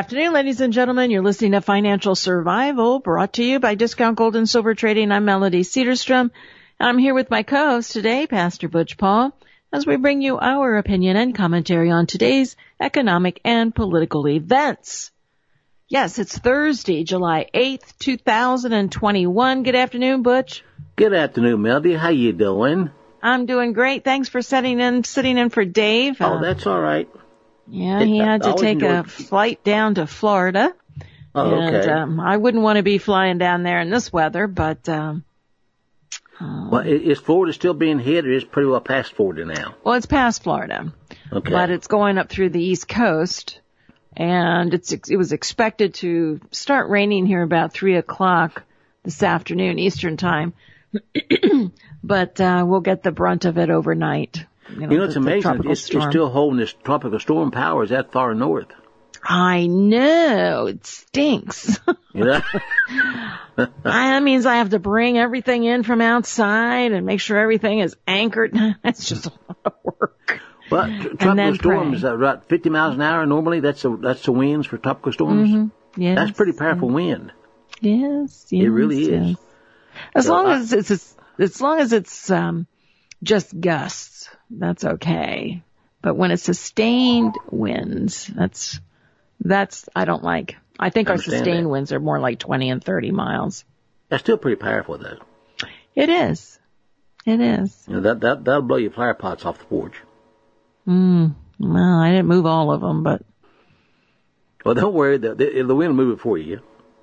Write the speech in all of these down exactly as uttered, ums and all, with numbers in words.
afternoon, ladies and gentlemen. You're listening to Financial Survival, brought to you by Discount Gold and Silver Trading. I'm Melody Cedarstrom, and I'm here with my co-host today, Pastor Butch Paul, as we bring you our opinion and commentary on today's economic and political events. Yes, it's Thursday, July eighth, two thousand twenty-one. Good afternoon, Butch. Good afternoon, Melody. How you doing? I'm doing great. Thanks for sitting in, sitting in for Dave. Oh, uh, that's all right. Yeah, he had to take a flight down to Florida. Oh, and, okay. um, I wouldn't want to be flying down there in this weather, but, um, uh, Well, i- is Florida still being hit, or is it pretty well past Florida now? well, it's past Florida, Okay. but it's going up through the East Coast, and it's, it was expected to start raining here about three o'clock this afternoon, Eastern time, but, uh, we'll get the brunt of it overnight. You know, You know, it's the- the amazing. tropical It's, it's storm. still holding this tropical storm powers that far north. I know, it stinks. You know? That means I have to bring everything in from outside and make sure everything is anchored. It's just a lot of work. But tr- tropical then storms pray. are about fifty miles an hour normally. That's the, that's the winds for tropical storms. Mm-hmm. Yes. That's pretty powerful wind. Yes, yes. It really is. Yes. As So long I- as it's, it's as long as it's um just gusts, that's okay. But when it's sustained winds, that's that's I don't like. I think I our understand sustained that. winds are more like twenty and thirty miles. That's still pretty powerful, though. It is. It is. You know, that, that, that'll blow your flower pots off the porch. Mm. Well, I didn't move all of them, but Well, don't worry. The, the, the wind will move it for you.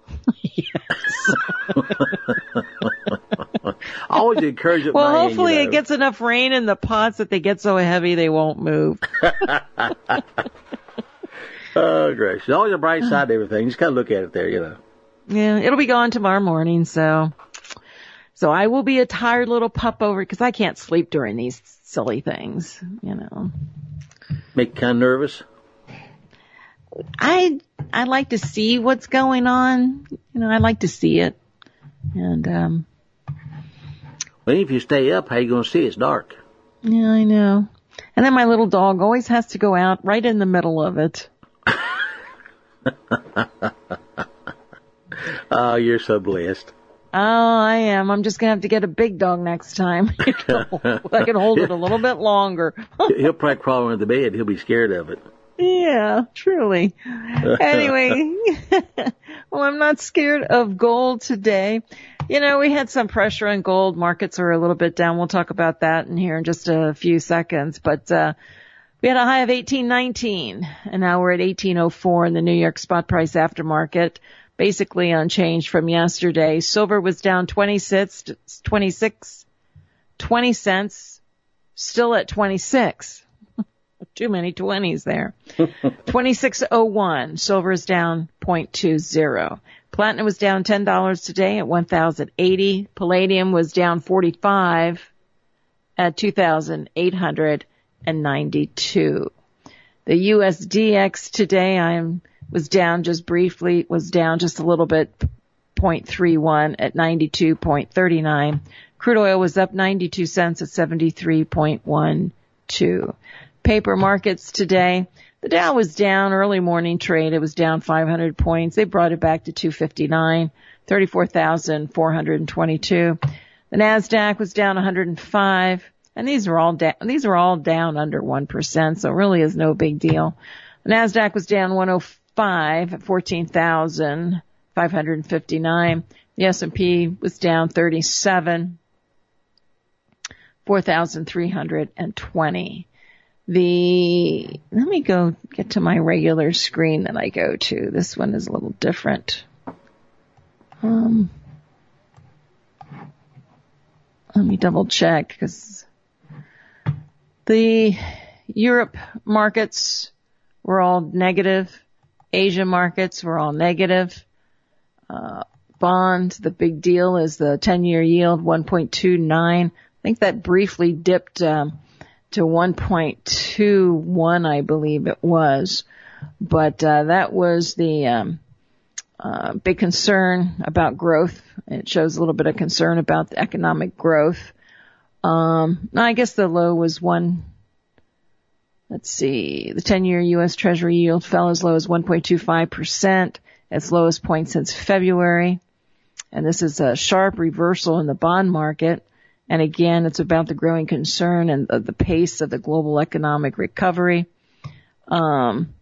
I always encourage it. well, by, hopefully you know. it gets enough rain in the pots that they get so heavy they won't move. Oh, gracious. Always a bright side to everything. Just kind of look at it there, you know. Yeah, it'll be gone tomorrow morning, so so I will be a tired little pup over because I can't sleep during these silly things, you know. Make you kind of nervous. I I like to see what's going on, you know. I like to see it, and um, Well, if you stay up, how you going to see? It's dark. yeah, I know. And then my little dog always has to go out right in the middle of it. Oh, you're so blessed. Oh, I am. I'm just gonna have to get a big dog next time. You know, I can hold it a little bit longer. He'll probably crawl under the bed. He'll be scared of it. Yeah, truly. Anyway, well, I'm not scared of gold today. You know, we had some pressure on gold. Markets are a little bit down. We'll talk about that in here in just a few seconds. But uh we had a high of eighteen nineteen, and now we're at eighteen oh four in the New York spot price aftermarket, basically unchanged from yesterday. Silver was down twenty-six, twenty-six, twenty cents, still at twenty-six. Too many twenties there. twenty-six oh one. Silver is down zero point two zero. Platinum was down ten dollars today at one thousand eighty. Palladium was down forty-five at two thousand eight hundred ninety-two. The U S D X today I am was down just briefly, was down just a little bit, zero point three one at ninety-two point three nine. Crude oil was up ninety-two cents at seventy-three point one two. Paper markets today, the Dow was down early morning trade. It was down five hundred points. They brought it back to two fifty-nine, thirty-four thousand four hundred twenty-two. The NASDAQ was down one hundred five, and these are all down, these are all down under one percent, so it really is no big deal. The NASDAQ was down one oh five at fourteen thousand five hundred fifty-nine. The S and P was down thirty-seven, four thousand three hundred twenty. The, let me go get to my regular screen that I go to. This one is a little different. Um, let me double check because the Europe markets were all negative. Asia markets were all negative. Uh, bond, the big deal is the ten-year yield, one point two nine. I think that briefly dipped, um, to one point two one, I believe it was. But uh, that was the um, uh, big concern about growth. It shows a little bit of concern about the economic growth. Um, I guess the low was one let's see, the ten-year U S Treasury yield fell as low as one point two five percent, its lowest point since February. And this is a sharp reversal in the bond market. And again, it's about the growing concern and the, the pace of the global economic recovery. Um,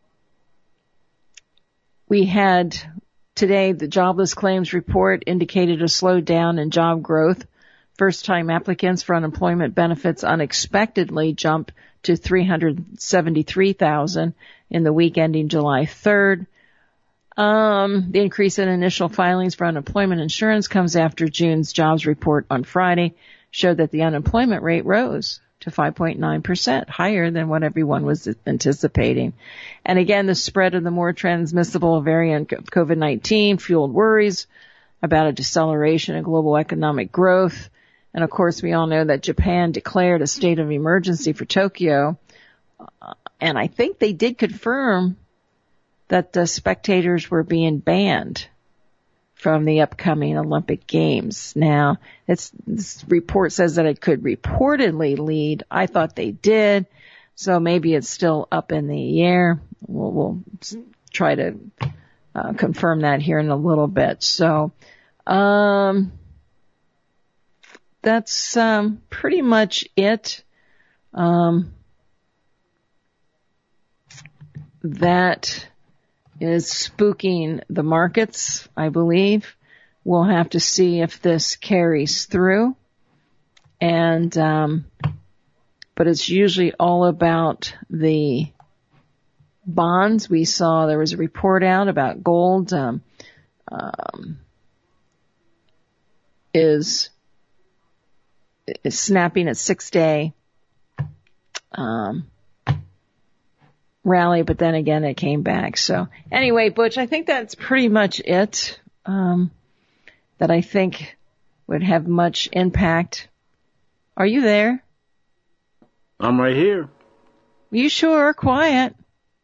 we had today the jobless claims report indicated a slowdown in job growth. First-time applicants for unemployment benefits unexpectedly jumped to three hundred seventy-three thousand in the week ending July third. Um, the increase in initial filings for unemployment insurance comes after June's jobs report on Friday showed that the unemployment rate rose to five point nine percent, higher than what everyone was anticipating. And again, the spread of the more transmissible variant of COVID nineteen fueled worries about a deceleration in global economic growth. And of course, we all know that Japan declared a state of emergency for Tokyo. Uh, and I think they did confirm that the spectators were being banned from the upcoming Olympic Games. Now, it's, this report says that it could reportedly lead. I thought they did, so maybe it's still up in the air. We'll, we'll try to uh, confirm that here in a little bit. So, um, that's um, pretty much it. Um, that is spooking the markets, I believe. We'll have to see if this carries through. And, um, but it's usually all about the bonds. We saw there was a report out about gold, um, um, is, is snapping at six day, um, rally, but then again it came back. So anyway, Butch, I think that's pretty much it, um, that I think would have much impact. Are you there? I'm right here. You sure are quiet.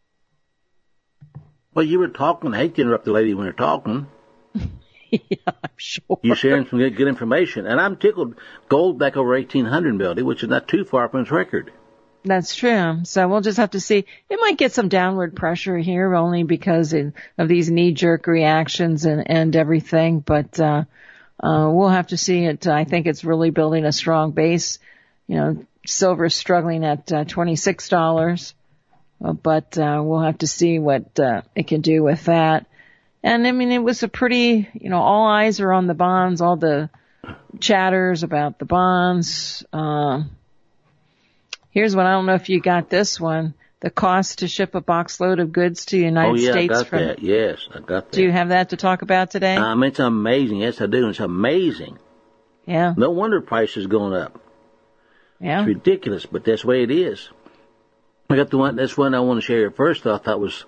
Well, you were talking. I hate to interrupt the lady when you're talking. Yeah, I'm sure. You're sharing some good, good information. And I'm tickled. Gold back over eighteen hundred, Melody, which is not too far from its record. That's true. So we'll just have to see. It might get some downward pressure here only because of these knee-jerk reactions and, and everything. But uh, uh we'll have to see it. I think it's really building a strong base. You know, silver's struggling at uh, twenty-six dollars. Uh, but uh we'll have to see what uh, it can do with that. And, I mean, it was a pretty, you know, all eyes are on the bonds, all the chatters about the bonds. Uh, Here's one. I don't know if you got this one. The cost to ship a box load of goods to the United oh, yeah, States. I got from, that. Yes, I got that. Do you have that to talk about today? Um, it's amazing. Yes, I do. It's amazing. Yeah. No wonder prices going up. Yeah. It's ridiculous, but that's the way it is. I got the one. That's one I want to share first. I thought was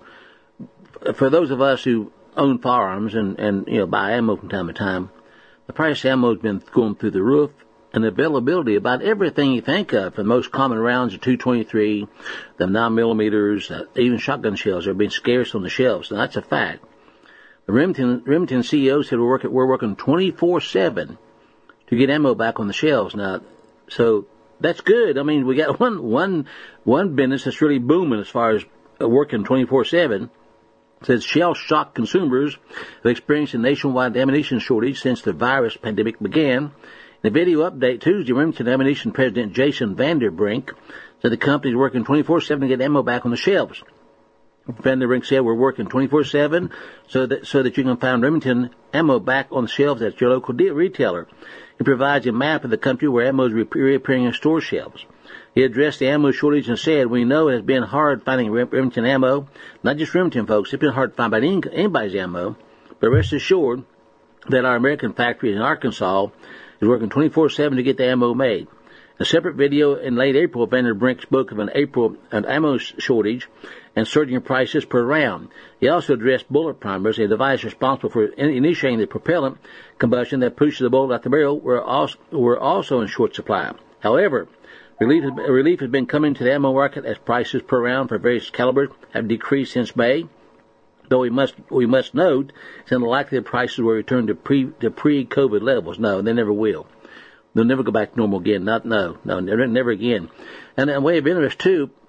for those of us who own firearms and and you know buy ammo from time to time. The price of ammo has been going through the roof. And the availability, about everything you think of, the most common rounds are two twenty-three, the nine millimeters, uh, even shotgun shells are being scarce on the shelves. And that's a fact. The Remington, Remington C E O said we're working, we're working twenty-four seven to get ammo back on the shelves. Now, so that's good. I mean, we got one, one, one business that's really booming as far as working twenty-four seven. It says shell-shocked consumers have experienced a nationwide ammunition shortage since the virus pandemic began. In a video update Tuesday, Remington Ammunition President Jason Vanderbrink said the company is working twenty-four seven to get ammo back on the shelves. Vanderbrink said we're working twenty-four seven so that so that you can find Remington ammo back on the shelves at your local de- retailer. He provides a map of the country where ammo is reappearing in store shelves. He addressed the ammo shortage and said, we know it has been hard finding Remington ammo. Not just Remington, folks. It's been hard to find any, anybody's ammo. But rest assured that our American factory in Arkansas is working twenty-four seven to get the ammo made. A separate video in late April, Vanderbrink spoke of an April an ammo shortage and surging prices per round. He also addressed bullet primers, a device responsible for initiating the propellant combustion that pushes the bullet out the barrel, were also, were also in short supply. However, relief, relief has been coming to the ammo market as prices per round for various calibers have decreased since May. Though we must we must note, it's unlikely that prices will return to pre to pre-COVID levels. No, they never will. They'll never go back to normal again. Not no no never never again. And a way of interest too,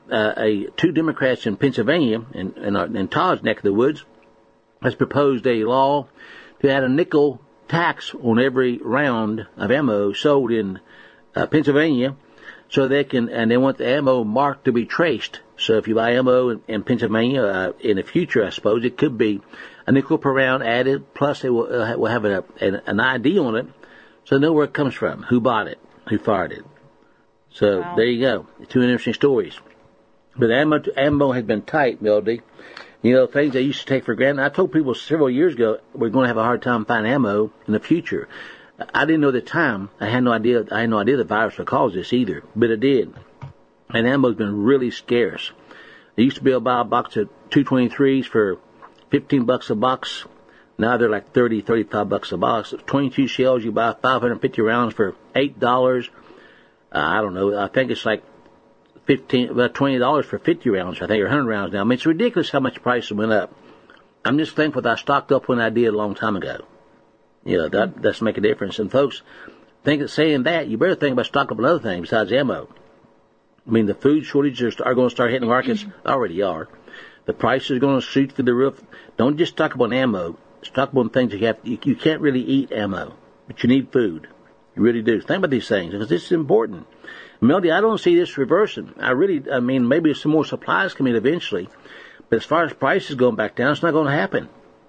uh, a two Democrats in Pennsylvania, in, in, our, in Todd's neck of the woods, has proposed a law to add a nickel tax on every round of ammo sold in uh, Pennsylvania, so they can, and they want the ammo marked to be traced. So if you buy ammo in, in Pennsylvania uh, in the future, I suppose it could be a nickel per round added, plus they will, uh, will have a, an, an I D on it, so they know where it comes from, who bought it, who fired it. So wow. There you go, two interesting stories. But ammo, ammo has been tight, Melody. You know, things I used to take for granted. I told people several years ago we're going to have a hard time finding ammo in the future. I didn't know at the time. I had no idea. I had no idea the virus would cause this either, but it did. And ammo's been really scarce. They used to be able to buy a box of two twenty-threes for fifteen bucks a box. Now they're like thirty, thirty-five bucks a box. twenty-two shells, you buy five hundred fifty rounds for eight dollars. Uh, I don't know. I think it's like fifteen, about twenty dollars for fifty rounds, I think, or one hundred rounds now. I mean, it's ridiculous how much the price went up. I'm just thankful that I stocked up when I did a long time ago. You know, that does make a difference. And folks, think that saying that, you better think about stocking up on other things besides ammo. I mean, the food shortages are going to start hitting markets. Already are. The prices are going to shoot through the roof. Don't just stock up on ammo. Stock up on things that you have. You, you can't really eat ammo, but you need food. You really do. Think about these things because this is important. Melody, I don't see this reversing. I really, I mean, maybe some more supplies come in eventually, but as far as prices going back down, it's not going to happen.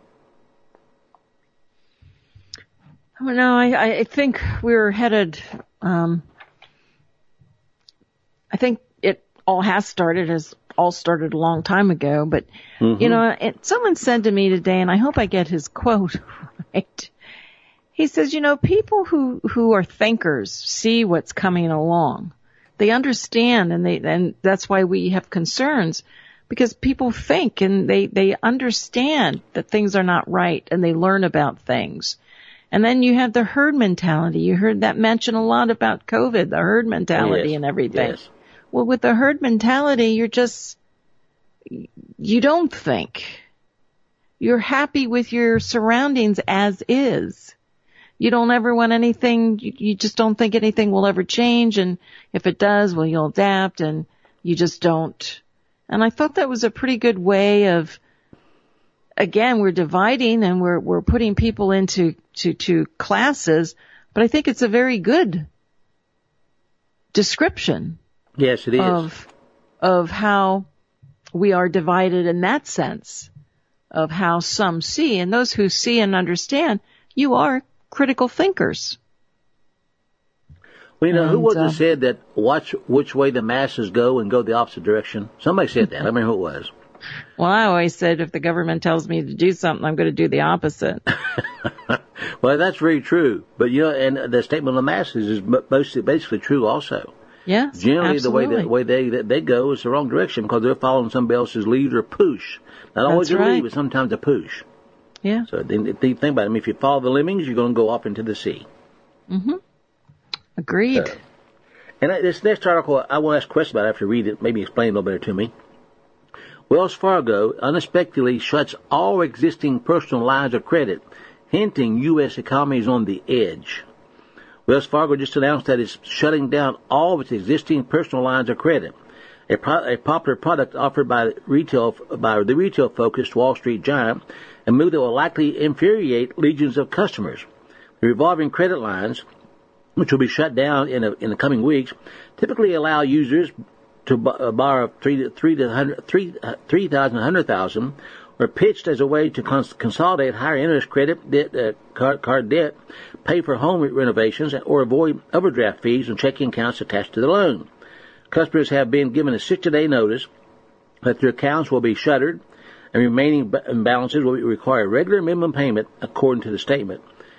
No, I, I think we're headed, um, I think it all has started, as all started a long time ago, but, mm-hmm. you know, it, someone said to me today, and I hope I get his quote right. He says, you know, people who, who are thinkers see what's coming along. They understand, and they, and that's why we have concerns, because people think and they, they understand that things are not right, and they learn about things. And then you have the herd mentality. You heard that mentioned a lot about COVID, the herd mentality yes. and everything. Yes. Well, with the herd mentality, you're just, you don't think. You're happy with your surroundings as is. You don't ever want anything, you, you just don't think anything will ever change, and if it does, well, you'll adapt, and you just don't. And I thought that was a pretty good way of, again, we're dividing and we're we're putting people into to, to classes, but I think it's a very good description. Yes, it is. Of, of how we are divided in that sense, of how some see, and those who see and understand, you are critical thinkers. Well, you know, and, who was uh, it said that watch which way the masses go and go the opposite direction? Somebody said that. I don't remember who it was. Well, I always said if the government tells me to do something, I'm going to do the opposite. Well, that's very true. But, you know, and the statement of the masses is mostly, basically true also. Yes, Generally, absolutely. the way, the way they, they go is the wrong direction because they're following somebody else's lead or push. Not always That's a right. lead, but sometimes a push. Yeah. So then, think about it. I mean, if you follow the lemmings, you're going to go off into the sea. Mm-hmm. Agreed. So, and this next article, I want to ask a question about after I read it, maybe explain it a little better to me. Wells Fargo unexpectedly shuts all existing personal lines of credit, hinting U S economy is on the edge. Wells Fargo just announced that it's shutting down all of its existing personal lines of credit, a, pro- a popular product offered by retail by the retail-focused Wall Street giant, a move that will likely infuriate legions of customers. The revolving credit lines, which will be shut down in, a, in the coming weeks, typically allow users to b- uh, borrow three, three, to three, uh, three thousand, one hundred thousand, or pitched as a way to cons- consolidate higher interest credit debt, uh, card, card debt, pay for home renovations, or avoid overdraft fees on checking accounts attached to the loan. Customers have been given a sixty-day notice that their accounts will be shuttered, and remaining b- balances will require regular minimum payment, according to the statement.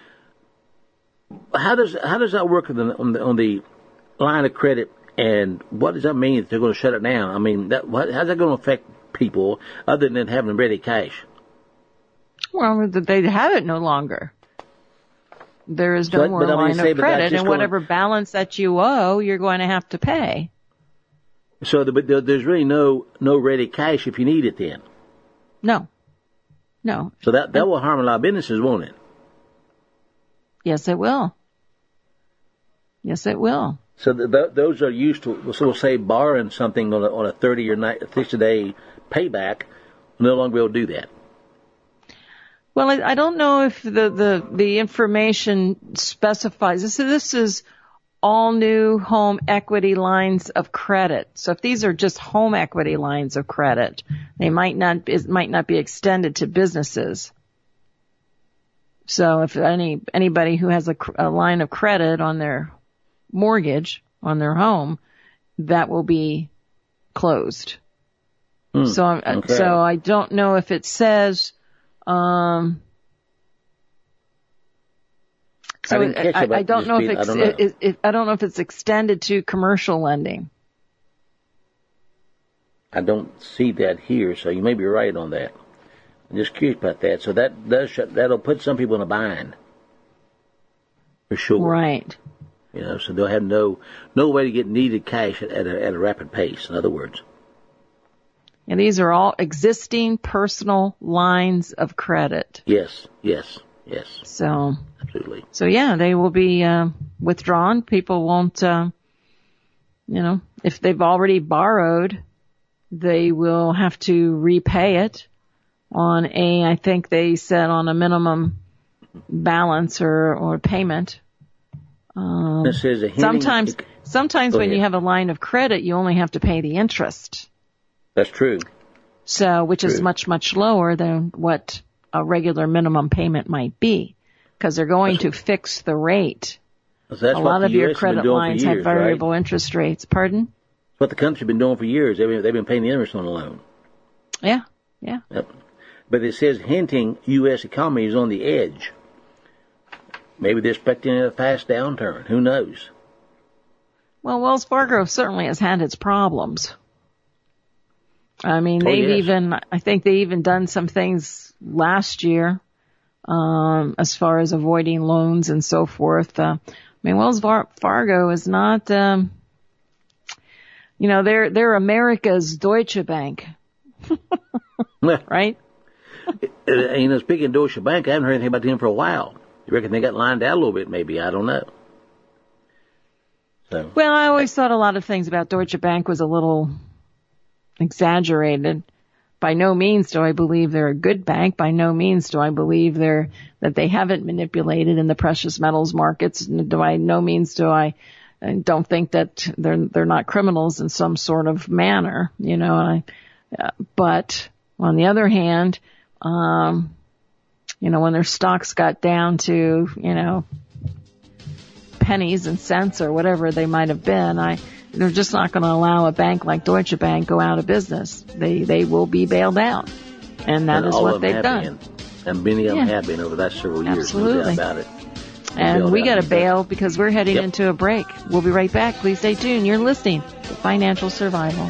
How does how does that work on the, on the, on the line of credit, and what does that mean if they're going to shut it down? I mean, that, what, how's that going to affect people other than having ready cash? Well, they have it no longer. There is no but, more but, I mean, line say, of credit, and going, whatever balance that you owe, you're going to have to pay. So the, but there's really no no ready cash if you need it then? No. No. So that, that will harm a lot of businesses, won't it? Yes, it will. Yes, it will. So th- th- those are used to, so we'll say, borrowing something on a, on a thirty or sixty day payback. We'll no longer be able to do that. Well, I, I don't know if the, the, the information specifies. This, this is all new home equity lines of credit. So if these are just home equity lines of credit, they might not, it might not be extended to businesses. So if any, anybody who has a, a line of credit on their mortgage on their home, that will be closed. Mm, so, okay. so I don't know if it says, um, so I, I, I don't know if it's, I don't know. It, it, it, I don't know if it's extended to commercial lending. I don't see that here, so you may be right on that. I'm just curious about that. So that does, that'll put some people in a bind. For sure. Right. You know, so they'll have no no way to get needed cash at, at, a, at a rapid pace, in other words. And these are all existing personal lines of credit. Yes, yes, yes. So, absolutely. So yeah, they will be uh, withdrawn. People won't, uh, you know, if they've already borrowed, they will have to repay it on a, I think they said on a minimum balance or, or payment. Um, this is a sometimes, sometimes when you have a line of credit, you only have to pay the interest. That's true. So, which true. is much, much lower than what a regular minimum payment might be, because they're going that's to fix the rate. That's a lot of your credit lines years, have variable right? interest rates. Pardon? That's what the country's been doing for years. They've been, they've been paying the interest on the loan. Yeah, yeah. Yep. But it says hinting U S economy is on the edge. Maybe they're expecting a fast downturn. Who knows? Well, Wells Fargo certainly has had its problems. I mean, oh, they've yes. even, I think they even done some things last year, um, as far as avoiding loans and so forth. Uh, I mean, Wells Far- Fargo is not, um, you know, they're, they're America's Deutsche Bank. Right? You know, speaking of Deutsche Bank, I haven't heard anything about them for a while. You reckon they got lined out a little bit, maybe? I don't know. So. Well, I always thought a lot of things about Deutsche Bank was a little exaggerated. By no means do I believe they're a good bank. By no means do I believe they're, that they haven't manipulated in the precious metals markets. Do I, no means do I, I don't think that they're, they're not criminals in some sort of manner, you know, I, uh, but on the other hand, um, you know, when their stocks got down to, you know, pennies and cents or whatever they might have been, I, they're just not going to allow a bank like Deutsche Bank go out of business. They, they will be bailed out. And that and is what they've done. Been. And many of them yeah. have been over the last several years. Absolutely. No doubt about it. And we got to bail because we're heading yep. into a break. We'll be right back. Please stay tuned. You're listening to Financial Survival.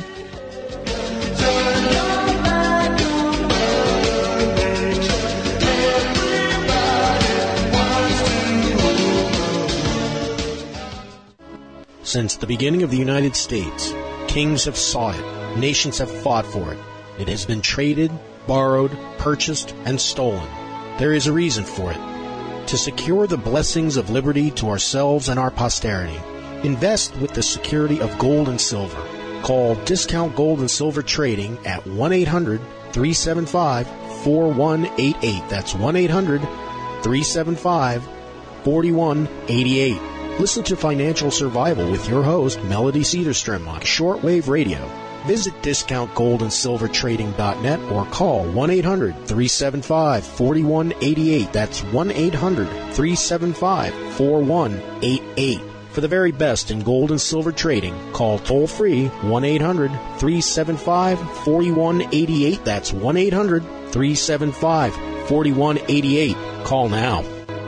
Since the beginning of the United States, kings have sought it, nations have fought for it. It has been traded, borrowed, purchased, and stolen. There is a reason for it. To secure the blessings of liberty to ourselves and our posterity, invest with the security of gold and silver. Call Discount Gold and Silver Trading at one eight hundred, three seven five, four one eight eight. That's one eight hundred, three seven five, four one eight eight. Listen to Financial Survival with your host, Melody Cedarstrom, on shortwave radio. Visit discount gold and silver trading dot net or call one eight hundred, three seven five, four one eight eight. That's one eight hundred, three seven five, four one eight eight. For the very best in gold and silver trading, call toll-free one eight hundred, three seven five, four one eight eight. That's one eight hundred, three seven five, four one eight eight. Call now.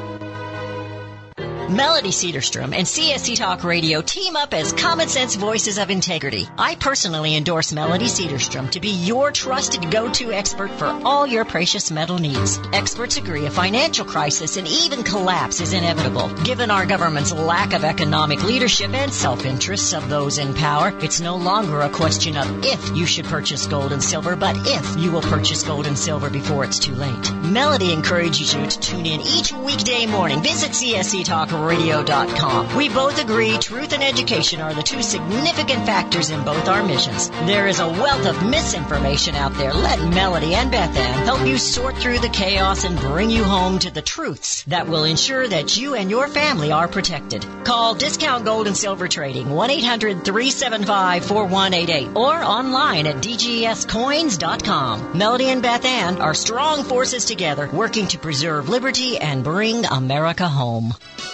Melody Cedarstrom and C S C Talk Radio team up as common sense voices of integrity. I personally endorse Melody Cedarstrom to be your trusted go-to expert for all your precious metal needs. Experts agree a financial crisis and even collapse is inevitable. Given our government's lack of economic leadership and self-interests of those in power, it's no longer a question of if you should purchase gold and silver, but if you will purchase gold and silver before it's too late. Melody encourages you to tune in each weekday morning. Visit C S C Talk radio dot com. We both agree truth and education are the two significant factors in both our missions. There is a wealth of misinformation out there. Let Melody and Beth Ann help you sort through the chaos and bring you home to the truths that will ensure that you and your family are protected. Call Discount Gold and Silver Trading, one eight hundred three seven five four one eight eight, or online at d g s coins dot com. Melody and Beth Ann are strong forces together, working to preserve liberty and bring America home.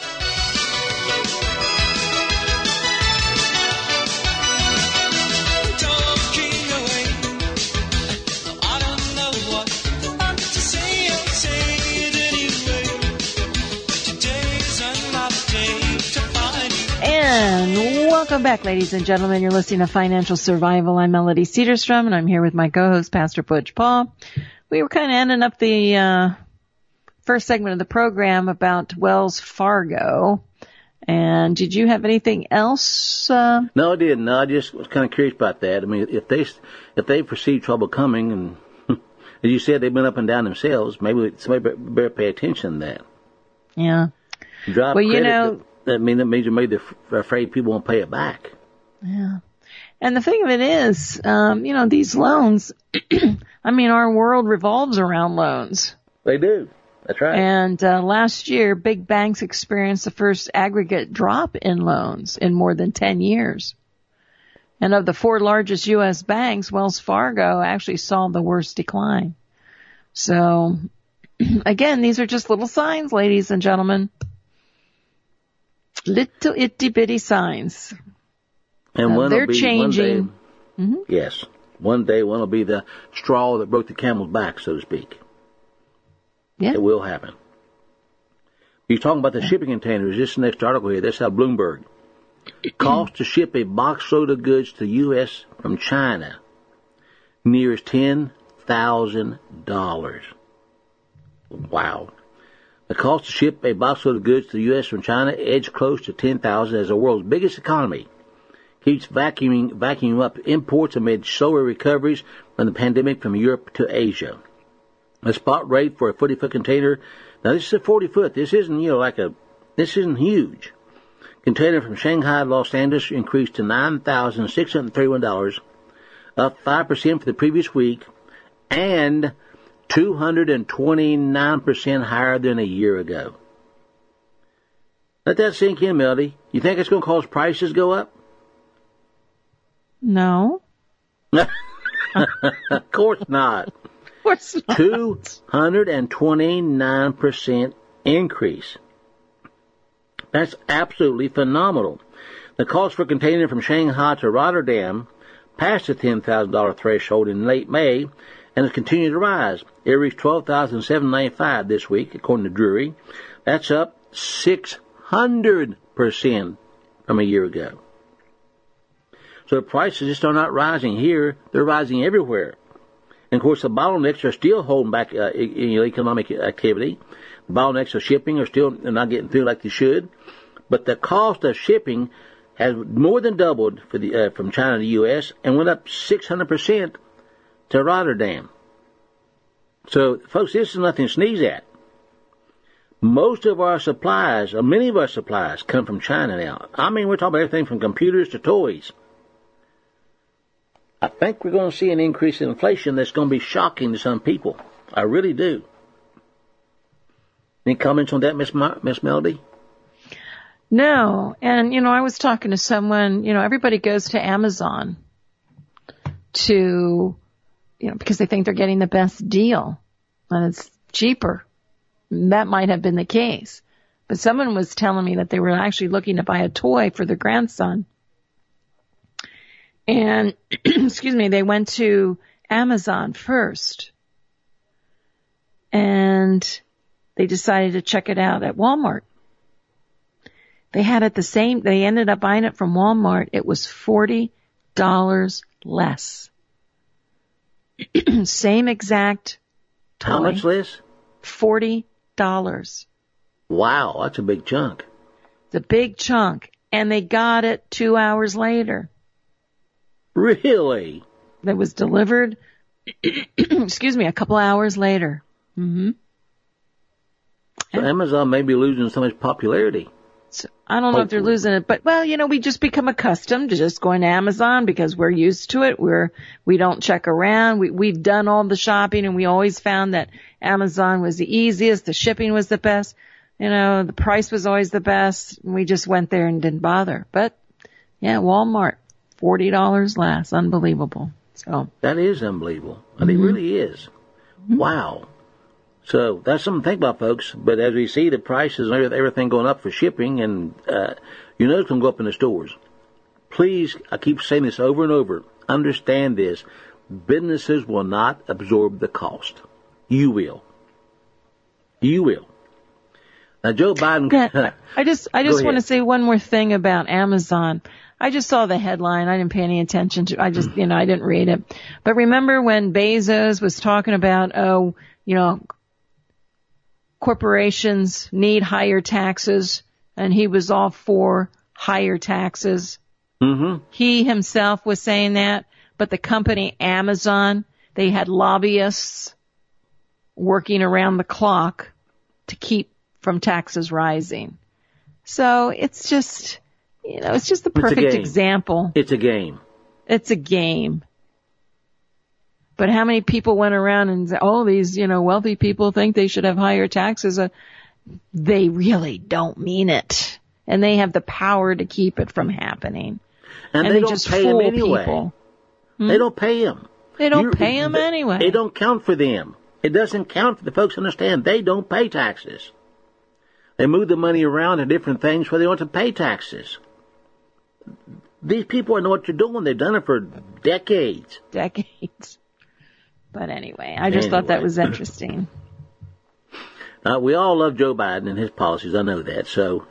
And welcome back, ladies and gentlemen. You're listening to Financial Survival. I'm Melody Cedarstrom, and I'm here with my co-host, Pastor Butch Paul. We were kind of ending up the uh first segment of the program about Wells Fargo. And did you have anything else? Uh... No, I didn't. No, I just was kind of curious about that. I mean, if they if they perceive trouble coming, and as you said, they've been up and down themselves, maybe somebody better pay attention to that. Yeah. Drop well, you credit, know, that, that means that means maybe they're afraid people won't pay it back. Yeah. And the thing of it is, um, you know, these loans, I mean, our world revolves around loans. They do. That's right. And uh, last year, big banks experienced the first aggregate drop in loans in more than ten years. And of the four largest U S banks, Wells Fargo actually saw the worst decline. So, again, these are just little signs, ladies and gentlemen. Little itty-bitty signs. And uh, one they're will be, changing. One day, mm-hmm. Yes. One day one will be the straw that broke the camel's back, so to speak. Yeah. It will happen. You're talking about the shipping containers. This next article here, that's how Bloomberg. Cost to ship a boxload of goods to the U S from China nears ten thousand dollars. Wow. The cost to ship a boxload of goods to the U S from China edged close to ten thousand dollars as the world's biggest economy keeps vacuuming, vacuuming up imports amid slower recoveries from the pandemic from Europe to Asia. The spot rate for a forty-foot container, now this is a forty foot, this isn't, you know, like a, this isn't huge. Container from Shanghai to Los Angeles increased to nine thousand six hundred thirty-one dollars, up five percent for the previous week, and two hundred twenty-nine percent higher than a year ago. Let that sink in, Melody. You think it's going to cause prices to go up? No. Of course not. Of course not. two hundred twenty-nine percent increase. That's absolutely phenomenal. The cost for a container from Shanghai to Rotterdam passed the ten thousand dollars threshold in late May and has continued to rise. It reached twelve thousand seven hundred ninety-five dollars this week, according to Drury. That's up six hundred percent from a year ago. So the prices just are not rising here. They're rising everywhere. And, of course, the bottlenecks are still holding back uh, economic activity. The bottlenecks of shipping are still not getting through like they should. But the cost of shipping has more than doubled for the uh, from China to the U S and went up six hundred percent to Rotterdam. So, folks, this is nothing to sneeze at. Most of our supplies, or many of our supplies, come from China now. I mean, we're talking about everything from computers to toys. I think we're going to see an increase in inflation that's going to be shocking to some people. I really do. Any comments on that, Miss Ma- Miss Melody? No. And, you know, I was talking to someone, you know, everybody goes to Amazon to, you know, because they think they're getting the best deal and it's cheaper. That might have been the case. But someone was telling me that they were actually looking to buy a toy for their grandson. And, excuse me, they went to Amazon first. And they decided to check it out at Walmart. They had it the same, they ended up buying it from Walmart. It was forty dollars less. Same exact toy. How much less? forty dollars. Wow, that's a big chunk. It's a big chunk. And they got it two hours later. Really? That was delivered, excuse me, a couple hours later. Mm-hmm. So Yeah. Amazon may be losing so much popularity. I don't know if they're Hopefully. losing it, but well, you know, we just become accustomed to just going to Amazon because we're used to it. We're, we don't check around. We, we've done all the shopping and we always found that Amazon was the easiest. The shipping was the best. You know, the price was always the best. We just went there and didn't bother. But yeah, Walmart, forty dollars less. Unbelievable. So. That is unbelievable. And mm-hmm. it really is. Mm-hmm. Wow. So that's something to think about, folks. But as we see the prices and everything going up for shipping, and uh, you know it's going to go up in the stores. Please, I keep saying this over and over, understand this. Businesses will not absorb the cost. You will. You will. Now, Joe Biden... Yeah, I just, I just want to say one more thing about Amazon. I just saw the headline. I didn't pay any attention to I just, you know, I didn't read it. But remember when Bezos was talking about, oh, you know, corporations need higher taxes, and he was all for higher taxes. Mm-hmm. He himself was saying that, but the company Amazon, they had lobbyists working around the clock to keep from taxes rising. So it's just, you know, it's just the perfect example. It's a game. It's a game. But how many people went around and said, oh, these, you know, wealthy people think they should have higher taxes? Uh, they really don't mean it. And they have the power to keep it from happening. And, and they, they don't just pay fool them anyway. People. Hmm? They don't pay them. They don't You're, pay them they, anyway. They don't count for them. It doesn't count for the folks to understand. They don't pay taxes. They move the money around to different things where they want to pay taxes. These people know what you're doing. They've done it for decades. Decades. But anyway, I just anyway. thought that was interesting. Uh, we all love Joe Biden and his policies. I know that. So,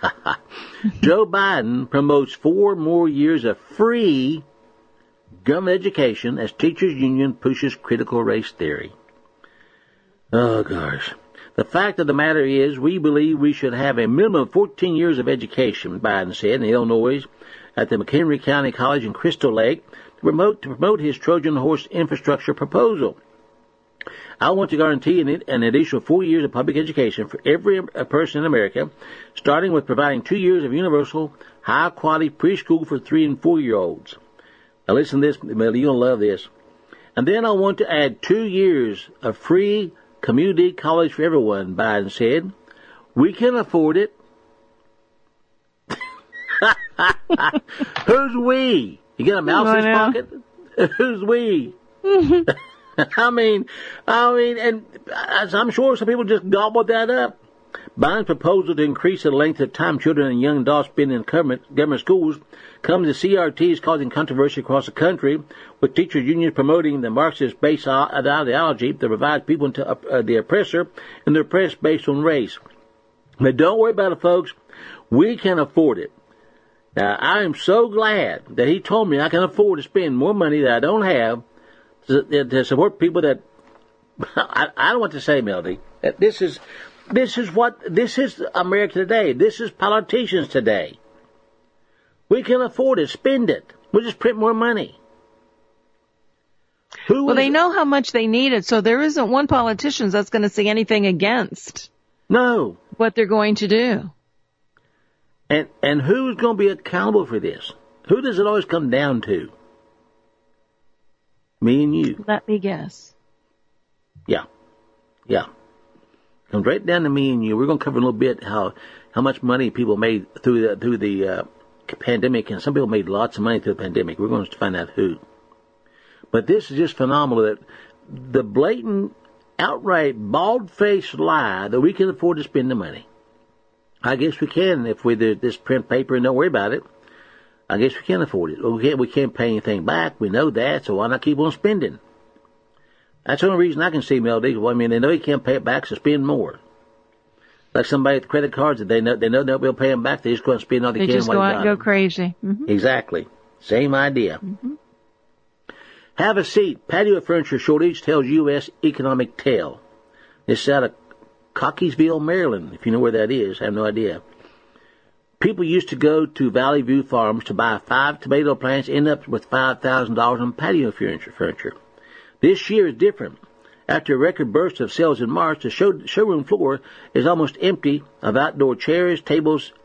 Joe Biden promotes four more years of free government education as teachers union pushes critical race theory. Oh, gosh. The fact of the matter is we believe we should have a minimum of fourteen years of education, Biden said in Illinois at the McHenry County College in Crystal Lake to promote, to promote his Trojan horse infrastructure proposal. I want to guarantee an, an additional four years of public education for every person in America, starting with providing two years of universal, high-quality preschool for three- and four-year-olds. Now listen to this, Melody, you're going to love this. And then I want to add two years of free community college for everyone, Biden said. We can afford it. Who's we? You got a mouse in his pocket? Who's we? I mean, I mean, and I'm sure some people just gobbled that up. Biden's proposal to increase the length of time children and young adults spend in government, government schools comes as C R T is causing controversy across the country, with teachers' unions promoting the Marxist-based ideology that provides people into uh, the oppressor and the oppressed based on race. But don't worry about it, folks. We can afford it. Now, I am so glad that he told me I can afford to spend more money that I don't have to, to support people that I, I don't want to say, Melody, that this is this is what this is America today. This is politicians today. We can afford it. Spend it. We'll just print more money. Who well, is, they know how much they need it, so there isn't one politician that's going to say anything against no what they're going to do. And and who's going to be accountable for this? Who does it always come down to? Me and you. Let me guess. Yeah. Yeah. Comes right down to me and you. We're going to cover a little bit how how much money people made through the, through the uh, pandemic, and some people made lots of money through the pandemic. We're going to find out who. But this is just phenomenal, that the blatant, outright, bald-faced lie that we can afford to spend the money. I guess we can if we do this print paper and don't worry about it. I guess we can afford it. We can't, we can't pay anything back. We know that, so why not keep on spending? That's the only reason I can see, Melody. Well, I mean, they know you can't pay it back, so spend more. Like somebody with credit cards that they know they know they'll be able to pay them back. They just go out and spend all they, they can. They just go out and go crazy. Mm-hmm. Exactly. Same idea. Mm-hmm. Have a seat. Patio furniture shortage tells U S economic tale. This is out of Cockeysville, Maryland, if you know where that is. I have no idea. People used to go to Valley View Farms to buy five tomato plants, end up with five thousand dollars on patio furniture. This year is different. After a record burst of sales in March, the show, showroom floor is almost empty of outdoor chairs, tables, and,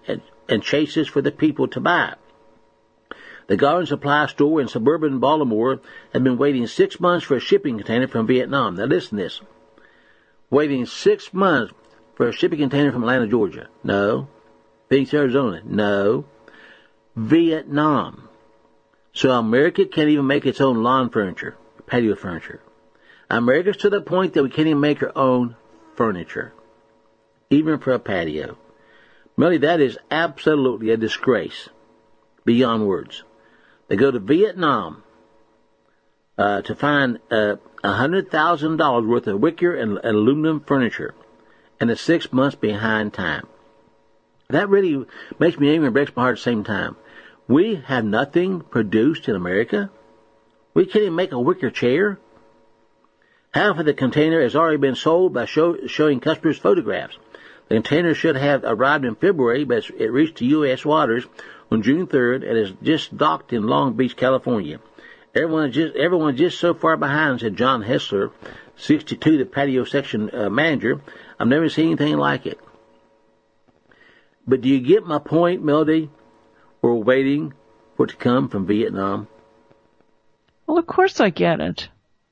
and chases for the people to buy. The garden supply store in suburban Baltimore had been waiting six months for a shipping container from Vietnam. Now listen to this. Waiting six months for a shipping container from Atlanta, Georgia. No. Phoenix, Arizona. No. Vietnam. So America can't even make its own lawn furniture, patio furniture. America's to the point that we can't even make our own furniture, even for a patio. Really, that is absolutely a disgrace beyond words. They go to Vietnam uh, to find uh, one hundred thousand dollars worth of wicker and, and aluminum furniture, and it's six months behind time. That really makes me angry and breaks my heart at the same time. We have nothing produced in America. We can't even make a wicker chair. Half of the container has already been sold by show, showing customers photographs. The container should have arrived in February, but it reached U S waters on June third and is just docked in Long Beach, California. Everyone is just, everyone just so far behind, said John Hessler, sixty-two, the patio section uh, manager. I've never seen anything like it. But do you get my point, Melody? We're waiting for it to come from Vietnam. Well, of course I get it.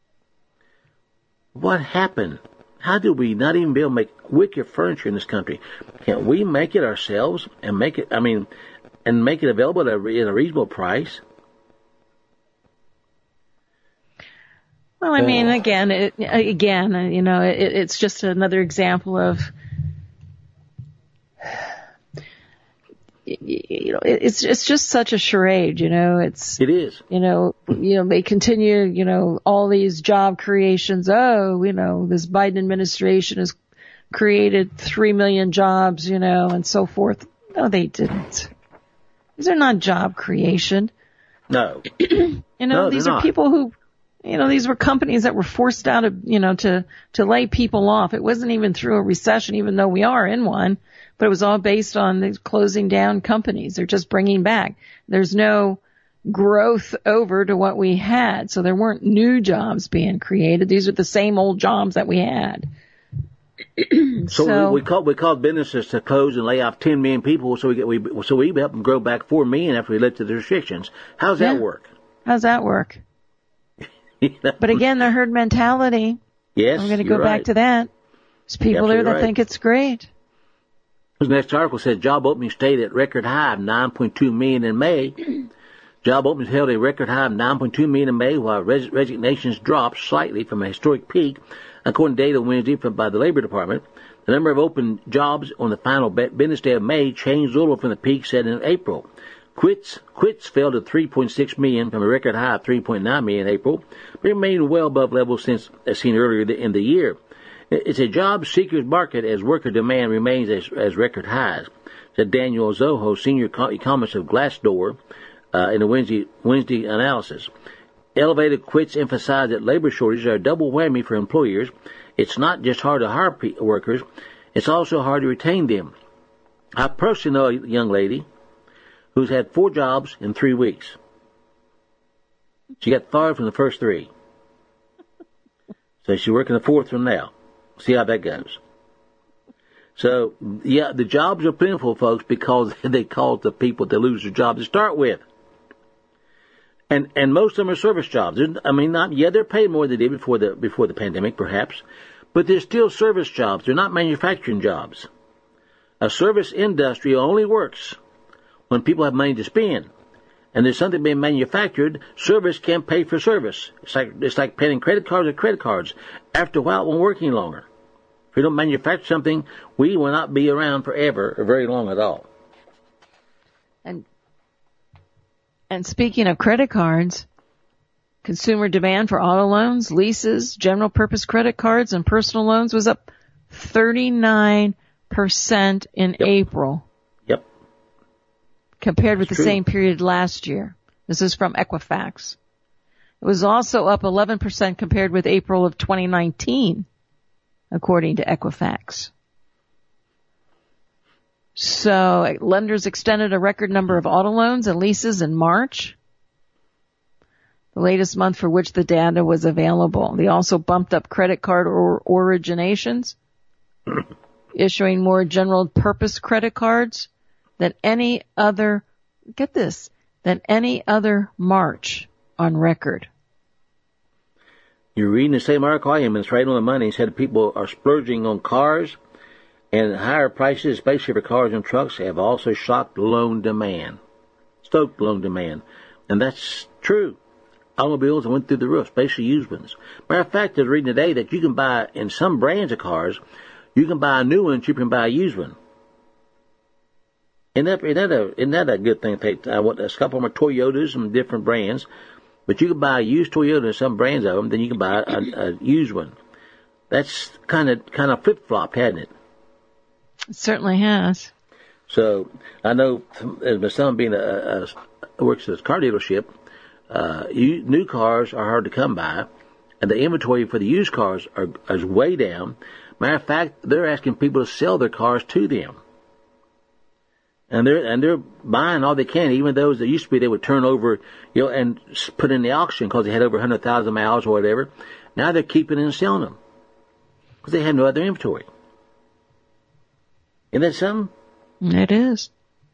What happened? How do we not even be able to make wicker furniture in this country? Can't we make it ourselves and make it, I mean, and make it available at a, at a reasonable price? Well, I mean, again, it, again, you know, it, it's just another example of, you know, it's it's just such a charade, you know. It's it is, you know, you know they continue, you know, all these job creations. Oh, you know, this Biden administration has created three million jobs, you know, and so forth. No, they didn't. These are not job creation. No, you know, no, these are not. people who, you know, these were companies that were forced out of, you know, to to lay people off. It wasn't even through a recession, even though we are in one. But it was all based on the closing down companies. They're just bringing back. There's no growth over to what we had. So there weren't new jobs being created. These are the same old jobs that we had. so so we, we called we called businesses to close and lay off ten million people, so we get we so we help them grow back four million after we lifted the restrictions. How's yeah. that work? How's that work? But again, the herd mentality. Yes, I'm going to go right. back to that. There's people there that right. think it's great. This next article says job openings stayed at record high of nine point two million in May. Job openings held a record high of nine point two million in May, while res- resignations dropped slightly from a historic peak, according to data Wednesday from by the Labor Department. The number of open jobs on the final business day of May changed little from the peak set in April. Quits quits fell to three point six million from a record high of three point nine million in April, but remained well above levels since as seen earlier in the year. It's a job seekers market as worker demand remains as, as record highs, said Daniel Zoho, senior economist of Glassdoor, uh, in a Wednesday, Wednesday analysis. Elevated quits emphasize that labor shortages are a double whammy for employers. It's not just hard to hire pe- workers, it's also hard to retain them. I personally know a young lady who's had four jobs in three weeks. She got fired from the first three. So she's working the fourth one now. See how that goes. So, yeah, the jobs are plentiful, folks, because they cause the people to lose their job to start with. And and most of them are service jobs. They're, I mean, not yeah, they're paid more than they did before the before the pandemic, perhaps, but they're still service jobs. They're not manufacturing jobs. A service industry only works when people have money to spend, and there's something being manufactured. Service can't pay for service. It's like it's like paying credit cards or credit cards. After a while, it won't work any longer. If we don't manufacture something, we will not be around forever or very long at all. And and speaking of credit cards, consumer demand for auto loans, leases, general purpose credit cards, and personal loans was up thirty-nine percent in Yep. April. Yep. Compared with That's the true. same period last year. This is from Equifax. It was also up eleven percent compared with April of twenty nineteen, according to Equifax. So lenders extended a record number of auto loans and leases in March, the latest month for which the data was available. They also bumped up credit card or originations, issuing more general purpose credit cards than any other, get this, than any other March on record. You're reading the same article I am, and it's right on the money. It said people are splurging on cars, and higher prices, especially for cars and trucks, have also shocked loan demand, stoked loan demand. And that's true. Automobiles went through the roof, especially used ones. Matter of fact, I was reading today that you can buy, in some brands of cars, you can buy a new one, you can buy a used one. Isn't that, isn't that, a, isn't that a good thing? I want a couple of them are Toyotas and different brands, but you can buy a used Toyota and some brands of them, then you can buy a, a used one. That's kind of kind of flip-flopped, hasn't it? It certainly has. So I know, as my son being a, a works at a car dealership, uh, you, new cars are hard to come by, and the inventory for the used cars are is way down. Matter of fact, they're asking people to sell their cars to them. And they're, and they're buying all they can, even those that used to be they would turn over, you know, and put in the auction because they had over one hundred thousand miles or whatever. Now they're keeping it and selling them because they have no other inventory. Isn't that something? It is.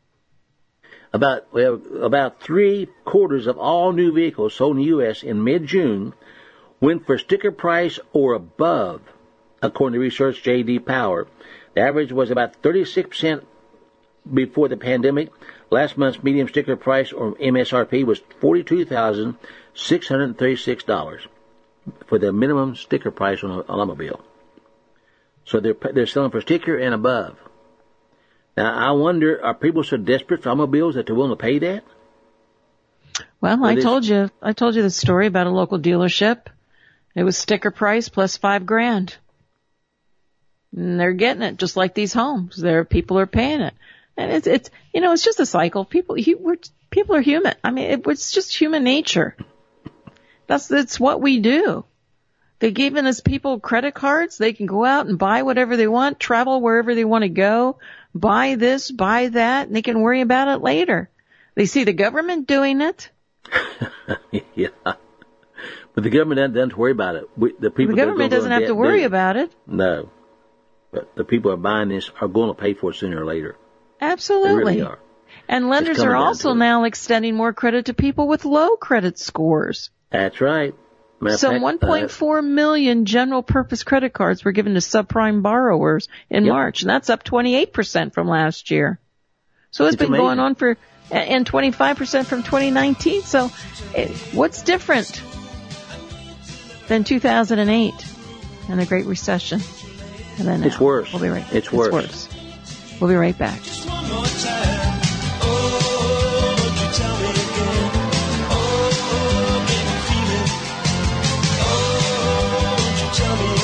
About, well, about three quarters of all new vehicles sold in the U S in mid-June went for sticker price or above, according to research J D Power. The average was about thirty-six percent before the pandemic. Last month's median sticker price, or M S R P, was forty-two thousand six hundred thirty-six dollars for the minimum sticker price on an automobile. So they're they're selling for sticker and above. Now, I wonder, are people so desperate for automobiles that they're willing to pay that? Well, I told you, I told you the story about a local dealership. It was sticker price plus five grand. And they're getting it just like these homes. There, people are paying it. And it's, it's, you know, it's just a cycle. People, he, we're, people are human. I mean, it, it's just human nature. That's, that's what we do. They've given us people credit cards. They can go out and buy whatever they want, travel wherever they want to go, buy this, buy that, and they can worry about it later. They see the government doing it. Yeah. But the government doesn't have to worry about it. We, the people the government doesn't have to worry about it. No. But the people who are buying this are going to pay for it sooner or later. Absolutely. They really are. And lenders are also now extending more credit to people with low credit scores. That's right. Matter So fact, one point four uh, million general purpose credit cards were given to subprime borrowers in yep. March, and that's up twenty-eight percent from last year. So it's, it's been amazing. Going on for, and twenty-five percent from twenty nineteen. So it, what's different than two thousand eight and the Great Recession? And then it's worse. We'll be right back. It's worse. It's worse. We'll be right back. Just one more time. Oh, would you tell me again? Oh, can you feel it? Oh, would you tell me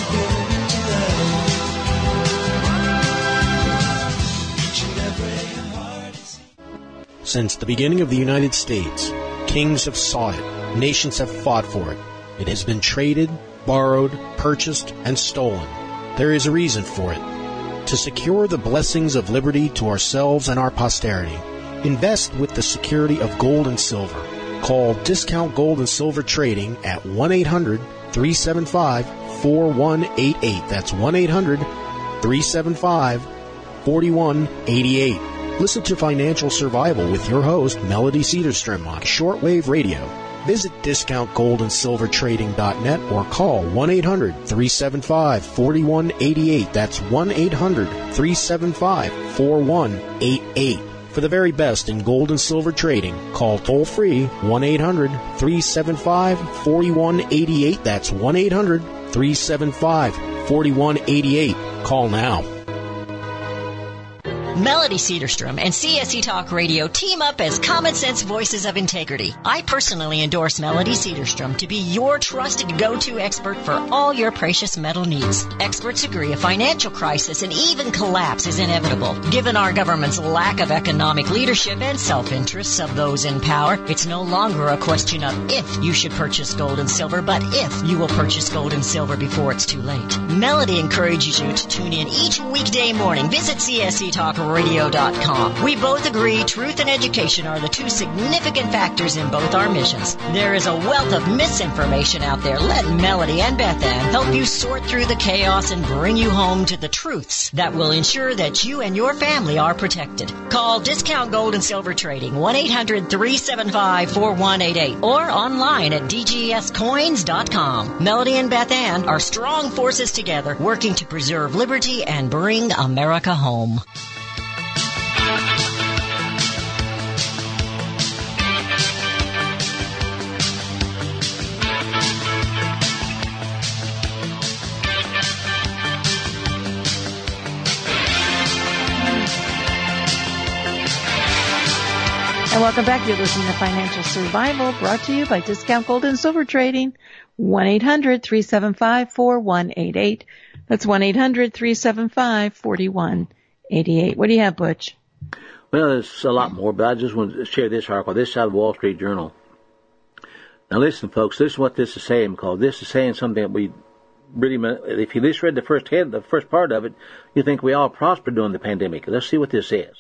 again tonight? Each and every heart is... Since the beginning of the United States, kings have sought it, nations have fought for it. It has been traded, borrowed, purchased, and stolen. There is a reason for it. To secure the blessings of liberty to ourselves and our posterity, invest with the security of gold and silver. Call Discount Gold and Silver Trading at one eight hundred three seven five four one eight eight. That's one eight hundred three seven five four one eight eight. Listen to Financial Survival with your host, Melody Cedarstrom, on shortwave radio. Visit discount gold and silver trading dot net or call one eight hundred three seven five four one eight eight. That's one eight hundred three seven five four one eight eight. For the very best in gold and silver trading, call toll-free one eight hundred three seven five four one eight eight. That's one eight hundred three seven five four one eight eight. Call now. Melody Cedarstrom and C S C Talk Radio team up as common sense voices of integrity. I personally endorse Melody Cedarstrom to be your trusted go-to expert for all your precious metal needs. Experts agree a financial crisis and even collapse is inevitable. Given our government's lack of economic leadership and self-interests of those in power, it's no longer a question of if you should purchase gold and silver, but if you will purchase gold and silver before it's too late. Melody encourages you to tune in each weekday morning. Visit C S C Talk radio dot com. We both agree truth and education are the two significant factors in both our missions. There is a wealth of misinformation out there. Let Melody and Beth Ann help you sort through the chaos and bring you home to the truths that will ensure that you and your family are protected. Call Discount Gold and Silver Trading, one eight hundred three seven five four one eight eight, or online at d g s coins dot com. Melody and Beth Ann are strong forces together, working to preserve liberty and bring America home. And welcome back. You're listening to Financial Survival, brought to you by Discount Gold and Silver Trading, one eight hundred three seven five four one eight eight. That's one eight hundred three seven five four one eight eight. What do you have, Butch? Well, there's a lot more, but I just want to share this article. This is out of the Wall Street Journal. Now listen, folks, this is what this is saying, because this is saying something that we really, if you just read the first head, the first part of it, you think we all prospered during the pandemic. Let's see what this says.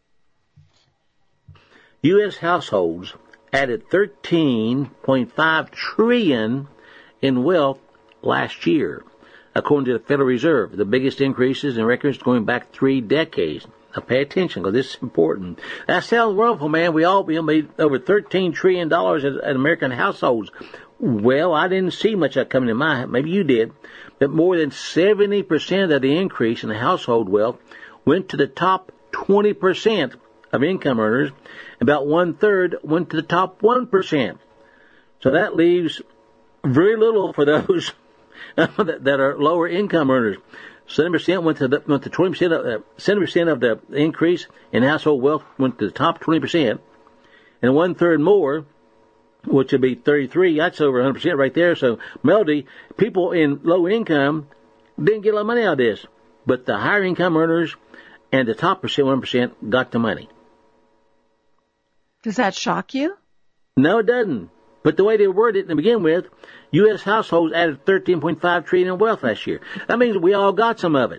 U S households added thirteen point five trillion dollars in wealth last year, according to the Federal Reserve, the biggest increases in records going back three decades. Now pay attention, because this is important. That sounds wonderful, man. We all we made over thirteen trillion dollars at, at American households. Well, I didn't see much of that coming in my, maybe you did, but more than seventy percent of the increase in household wealth went to the top twenty percent of income earners. About one-third went to the top one percent. So that leaves very little for those that, that are lower income earners. seventy percent went to the, went to twenty percent of, uh, seventy percent of the increase in household wealth went to the top twenty percent. And one-third more, which would be thirty-three, that's over one hundred percent right there. So, Melody, people in low income didn't get a lot of money out of this. But the higher income earners and the top percent, one percent, got the money. Does that shock you? No, it doesn't. But the way they worded it to begin with, U S households added thirteen point five trillion dollars in wealth last year. That means we all got some of it.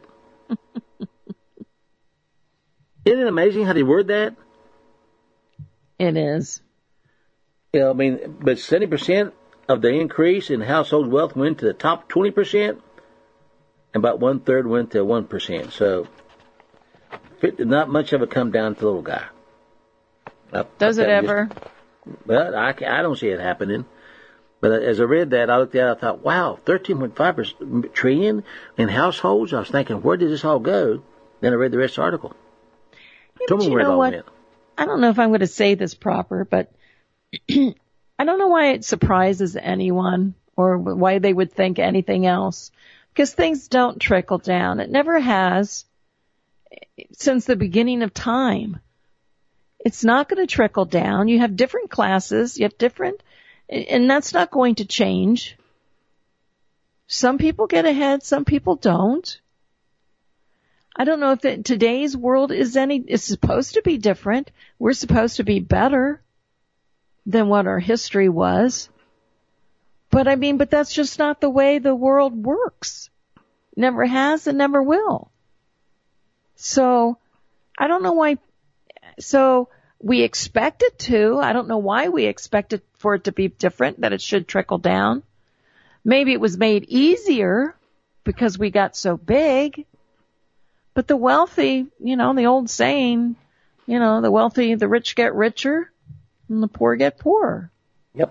Isn't it amazing how they word that? It is. Yeah, I mean, but seventy percent of the increase in household wealth went to the top twenty percent, and about one-third went to one percent. So, not much of it come down to the little guy. I, Does it ever? Just, well, I, I don't see it happening. But as I read that, I looked at it, I thought, wow, thirteen point five trillion in households? I was thinking, where did this all go? Then I read the rest of the article. Yeah, Tell me where it all what? went. I don't know if I'm going to say this proper, but I don't know why it surprises anyone or why they would think anything else. Because things don't trickle down. It never has since the beginning of time. It's not going to trickle down. You have different classes. You have different, and that's not going to change. Some people get ahead. Some people don't. I don't know if it, today's world is any, is supposed to be different. We're supposed to be better than what our history was. But I mean, but that's just not the way the world works. Never has and never will. So, I don't know why, so we expect it to. I don't know why we expect it for it to be different, that it should trickle down. Maybe it was made easier because we got so big. But the wealthy, you know, the old saying, you know, the wealthy, the rich get richer and the poor get poorer. Yep.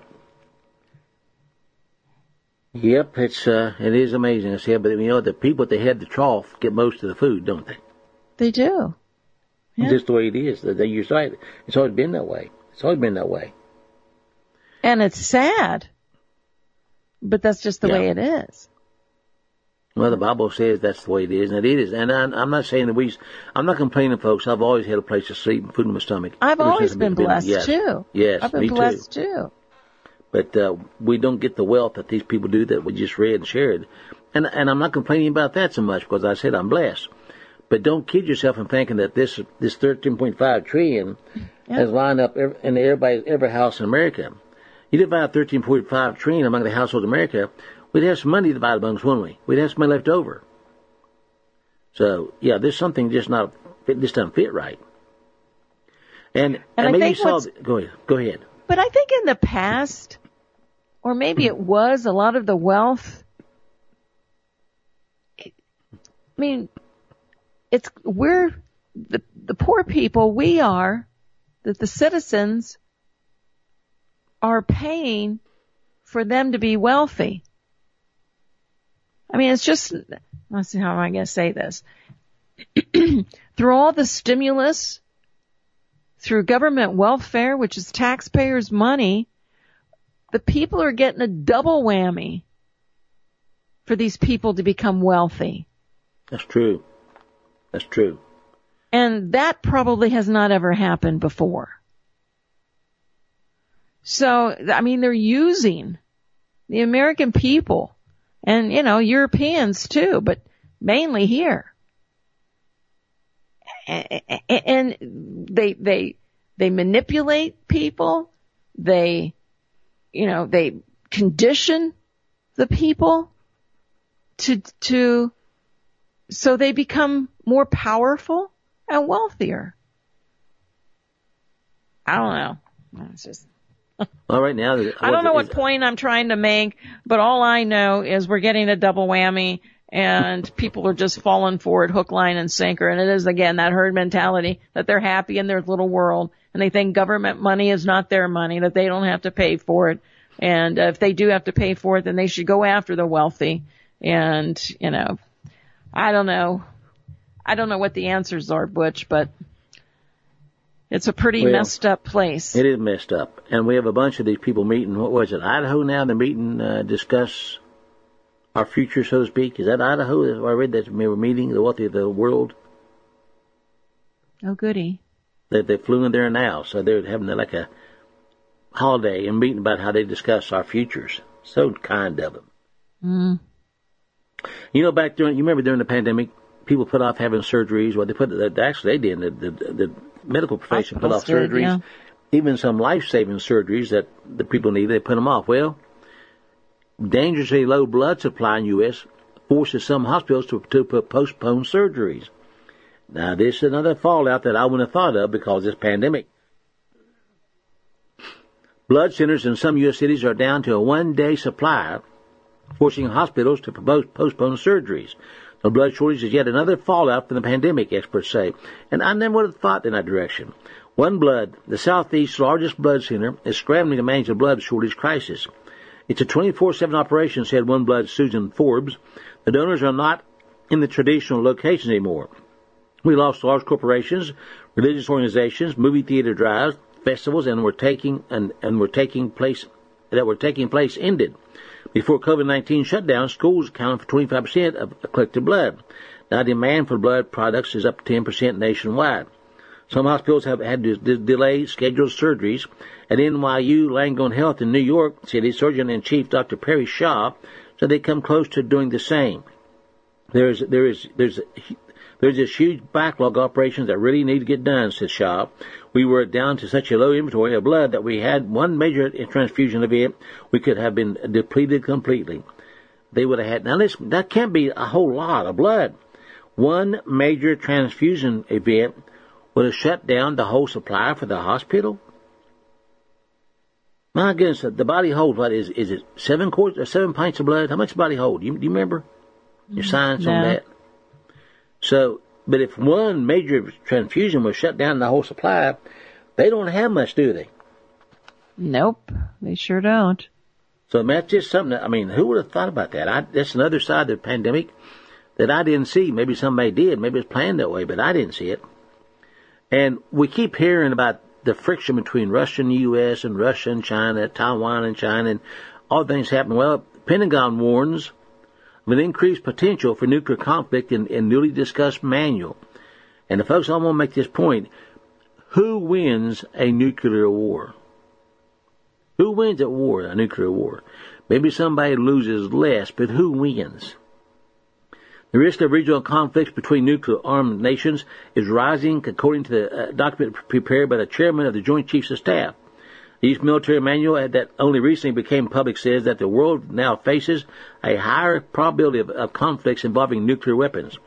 Yep, it's, uh, it is amazing. I said, but you know, the people at the head of the trough get most of the food, don't they? They do. Yeah. It's just the way it is. They use right. It's always been that way. It's always been that way. And it's sad. But that's just the yeah. way it is. Well, the Bible says that's the way it is, and it is. And I, I'm not saying that we, I'm not complaining, folks. I've always had a place to sleep and food in my stomach. I've Ever always since been I've been, blessed, yes. too. Yes, I've been me blessed, too. too. But uh, we don't get the wealth that these people do that we just read and shared. And and I'm not complaining about that so much because I said I'm blessed. But don't kid yourself in thinking that this this thirteen point five trillion yeah. has lined up every, in everybody's every house in America. You divide thirteen point five trillion among the households in America, we'd have some money divided amongst, wouldn't we? We'd have some money left over. So, yeah, there's something just not it just doesn't fit right. And, And I and maybe you think saw, what's- the, go ahead, go ahead. But I think in the past, or maybe it was, a lot of the wealth, I mean, it's, we're, the, the poor people, we are, that the citizens are paying for them to be wealthy. I mean, it's just, let's see, how am I going to say this? Through all the stimulus, through government welfare, which is taxpayers' money, the people are getting a double whammy for these people to become wealthy. That's true. That's true. And that probably has not ever happened before. So, I mean, they're using the American people and, you know, Europeans too, but mainly here. And they, they, they manipulate people. They, you know, they condition the people to, to, so they become more powerful and wealthier. I don't know. It's just, Well, right now, I don't know what point I'm trying to make, but all I know is we're getting a double whammy and people are just falling for it hook, line, and sinker. And it is, again, that herd mentality that they're happy in their little world and they think government money is not their money, that they don't have to pay for it. And uh, if they do have to pay for it, then they should go after the wealthy. And, you know, I don't know. I don't know what the answers are, Butch, but it's a pretty Well, messed up place. It is messed up. And we have a bunch of these people meeting. What was it, Idaho now? They're meeting, uh, discuss our future, so to speak. Is that Idaho? I read that they were meeting, the wealthy of the world. Oh, goody. That they flew in there now. So they're having like a holiday and meeting about how they discuss our futures. So kind of them. Mm. You know, back during, you remember during the pandemic, people put off having surgeries. Well, they put, actually they did. The, the, the medical profession put off Hospitals did, surgeries. yeah. Even some life-saving surgeries that the people need, they put them off. Well, dangerously low blood supply in the U S forces some hospitals to, to postpone surgeries. Now, this is another fallout that I wouldn't have thought of because of this pandemic. Blood centers in some U S cities are down to a one-day supply, forcing hospitals to postpone surgeries. The blood shortage is yet another fallout from the pandemic, experts say. And I never would have thought in that direction. One Blood, the Southeast's largest blood center, is scrambling to manage the blood shortage crisis. It's a twenty-four seven operation, said One Blood's Susan Forbes. The donors are not in the traditional locations anymore. We lost large corporations, religious organizations, movie theater drives, festivals, and were taking and, and were taking place that were taking place ended. Before COVID nineteen shutdown, schools accounted for twenty-five percent of collected blood. Now demand for blood products is up ten percent nationwide. Some hospitals have had to d- delay scheduled surgeries. At N Y U Langone Health in New York City, Surgeon-in-Chief Doctor Perry Shaw said they come close to doing the same. There is, there is, there's, there's this huge backlog of operations that really need to get done, said Shaw. We were down to such a low inventory of blood that we had one major transfusion event, we could have been depleted completely. They would have had, now listen, that can't be a whole lot of blood. One major transfusion event would have shut down the whole supply for the hospital. My goodness, the body holds, what is, is it seven quarts or seven pints of blood? How much does the body hold? Do you, do you remember your science No. on that? So, but if one major transfusion was shut down the whole supply, they don't have much, do they? Nope, they sure don't. So that's just something that, I mean, who would have thought about that? I, that's another side of the pandemic that I didn't see. Maybe somebody did. Maybe it's planned that way, but I didn't see it. And we keep hearing about the friction between Russia and the U S and Russia and China, Taiwan and China, and all things happen. Well, the Pentagon warns of an increased potential for nuclear conflict in, in newly discussed manual. And the folks, I want to make this point. Who wins a nuclear war? Who wins at war, a nuclear war? Maybe somebody loses less, but who wins? The risk of regional conflicts between nuclear-armed nations is rising, according to the uh, document prepared by the chairman of the Joint Chiefs of Staff. The East Military Manual that only recently became public says that the world now faces a higher probability of, of conflicts involving nuclear weapons.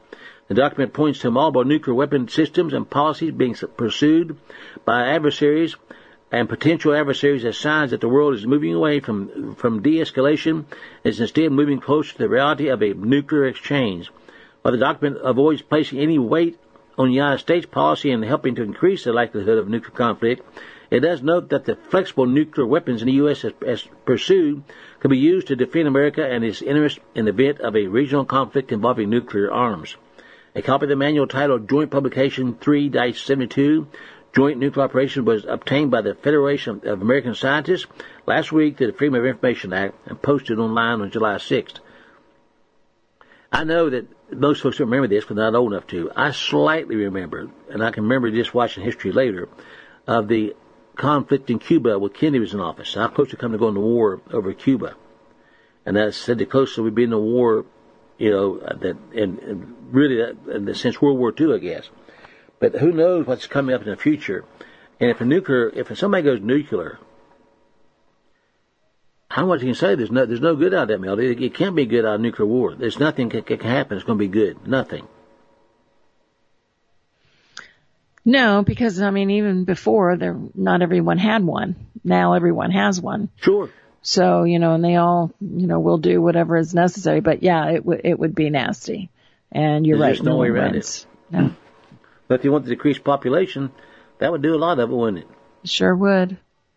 The document points to multiple nuclear weapon systems and policies being pursued by adversaries and potential adversaries as signs that the world is moving away from, from de-escalation and is instead moving closer to the reality of a nuclear exchange. While the document avoids placing any weight on the United States policy and helping to increase the likelihood of nuclear conflict, it does note that the flexible nuclear weapons in the U S has, has pursued can be used to defend America and its interests in the event of a regional conflict involving nuclear arms. A copy of the manual titled Joint Publication three dash seventy-two, Joint Nuclear Operations, was obtained by the Federation of American Scientists last week through the Freedom of Information Act and posted online on July sixth. I know that most folks don't remember this because they're not old enough to. I slightly remember, and I can remember just watching history later, of the conflict in Cuba when Kennedy was in office. I was supposed to come to go into war over Cuba. And that said, the closer we've been to war, you know, that, and, and really that, and since World War Two, I guess. But who knows what's coming up in the future. And if a nuclear, if somebody goes nuclear, how much you can say there's no, there's no good out of that, Melody. It, it can't be good out of nuclear war. There's nothing that can happen. It's going to be good. Nothing. No, because, I mean, even before, there, not everyone had one. Now everyone has one. Sure. So, you know, and they all, you know, will do whatever is necessary. But, yeah, it, w- it would be nasty. And you're There's right. no No way one around wins. it. No. But if you want to decrease population, that would do a lot of it, wouldn't it? Sure would.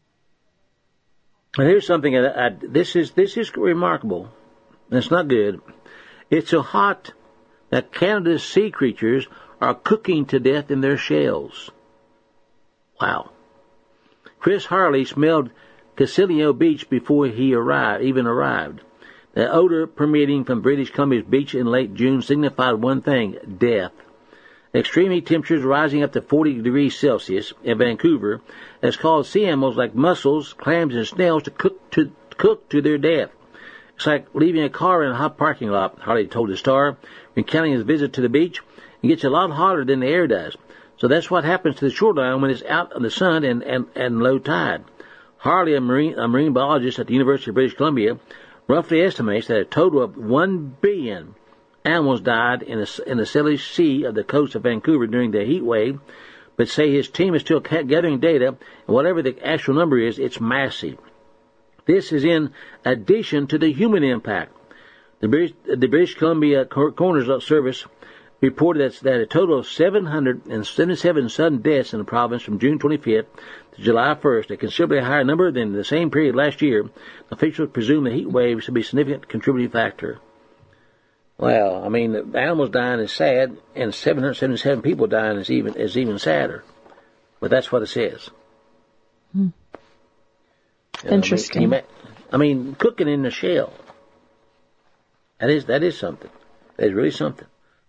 And here's something that I, this is this is remarkable. And it's not good. It's so hot that Canada's sea creatures are cooking to death in their shells. Wow. Chris Harley smelled Casilio Beach before he arrived, even arrived. The odor permeating from British Columbia's beach in late June signified one thing: death. Extreme heat temperatures rising up to forty degrees Celsius in Vancouver has caused sea animals like mussels, clams, and snails to cook to cook to their death. It's like leaving a car in a hot parking lot, Harley told the Star, recounting his visit to the beach. It gets a lot hotter than the air does. So that's what happens to the shoreline when it's out in the sun and, and, and low tide. Harley, a marine, a marine biologist at the University of British Columbia, roughly estimates that a total of one billion animals died in the, in the Salish Sea of the coast of Vancouver during the heat wave, but say his team is still gathering data, and whatever the actual number is, it's massive. This is in addition to the human impact. The British, the British Columbia Coroner's Service reported that, that a total of seven hundred seventy-seven sudden deaths in the province from June twenty-fifth to July first, a considerably higher number than the same period last year. Officials presume the heat wave should be a significant contributing factor. Well, I mean, the animals dying is sad, and seven hundred seventy-seven people dying is even is even sadder. But that's what it says. Hmm. You know, Interesting. I mean, I mean, cooking in the shell. That is that is something. That is really something.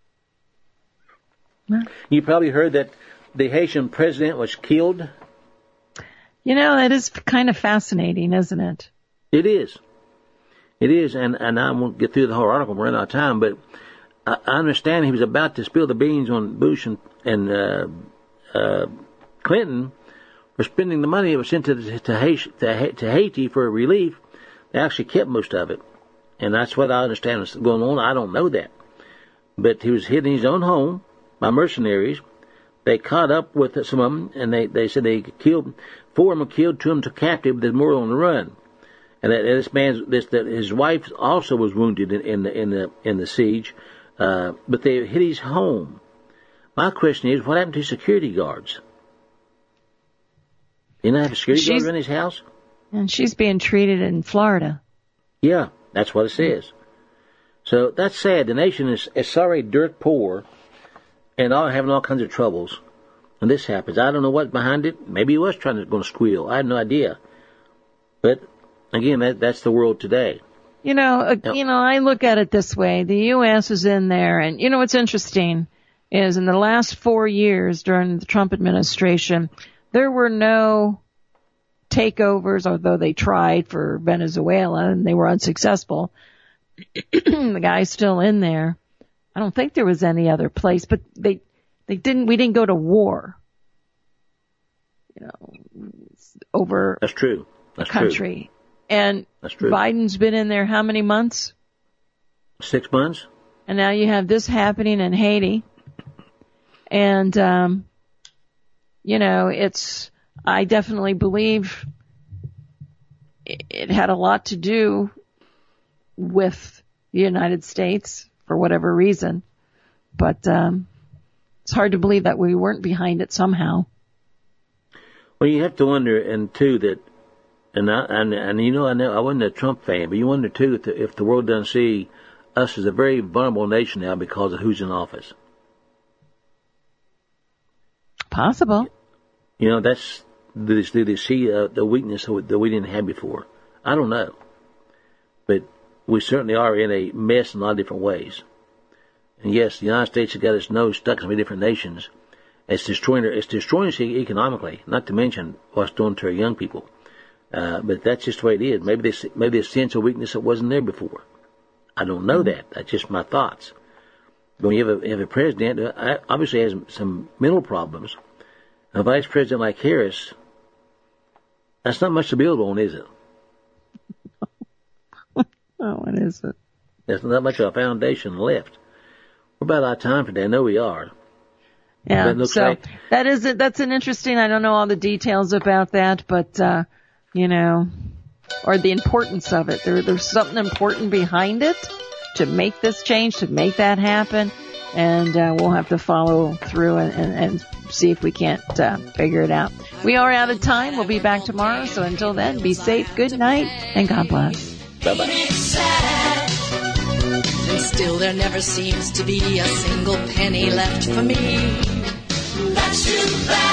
Well, You probably heard that the Haitian president was killed. you know, that is kind of fascinating, isn't it? It is. It is, and, and I won't get through the whole article, we're running out of time, but I, I understand he was about to spill the beans on Bush and, and uh, uh, Clinton for spending the money that was sent to, the, to, Haiti, to, to Haiti for relief. They actually kept most of it, and that's what I understand is going on. I don't know that. But he was hid in his own home by mercenaries. They caught up with some of them, and they, they said they killed, four of them were killed, two of them took captive, there's more on the run. And that this man's, this, that his wife also was wounded in, in the in the in the siege, uh, but they hit his home. My question is, what happened to security guards? Didn't have a security She's- guard in his house? And she's being treated in Florida. Yeah, that's what it says. So that's sad. The nation is, is sorry, dirt poor, and all having all kinds of troubles. And this happens. I don't know what's behind it. Maybe he was trying to going to squeal. I have no idea. But again, that, that's the world today. You know, uh, Yep. you know, I look at it this way. The U S is in there, and you know what's interesting is in the last four years during the Trump administration, there were no takeovers, although they tried for Venezuela and they were unsuccessful. The guy's still in there. I don't think there was any other place, but they, they didn't, we didn't go to war, you know, over That's true. That's true. country. And That's true. Biden's been in there how many months? Six months? And now you have this happening in Haiti. And, um, you know, it's, I definitely believe it, it had a lot to do with the United States for whatever reason. But, um, it's hard to believe that we weren't behind it somehow. Well, you have to wonder, and too, that, and I, and, and you know, I know I wasn't a Trump fan, but you wonder too if the, if the world doesn't see us as a very vulnerable nation now because of who's in office. Possible. You know, that's, do they, do they see uh, the weakness that we didn't have before? I don't know. But we certainly are in a mess in a lot of different ways. And yes, the United States has got its nose stuck in many different nations. It's destroying, it's destroying us economically, not to mention what's doing to our young people. Uh, but that's just the way it is. Maybe there's, maybe a sense of weakness that wasn't there before. I don't know that. That's just my thoughts. But when you have a, you have a president who obviously has some mental problems, a vice president like Harris, that's not much to build on, is it? Oh, it isn't. There's not much of a foundation left. We're about out of time today. I know we are. Yeah, so like, that is it. That's an interesting, I don't know all the details about that, but, uh, you know, or the importance of it. There, there's something important behind it to make this change, to make that happen. And, uh, we'll have to follow through and, and, and see if we can't, uh, figure it out. We are out of time. We'll be back tomorrow. So until then, be safe. Good night and God bless. Bye-bye. And still there never seems to be a single penny left for me. That's too bad.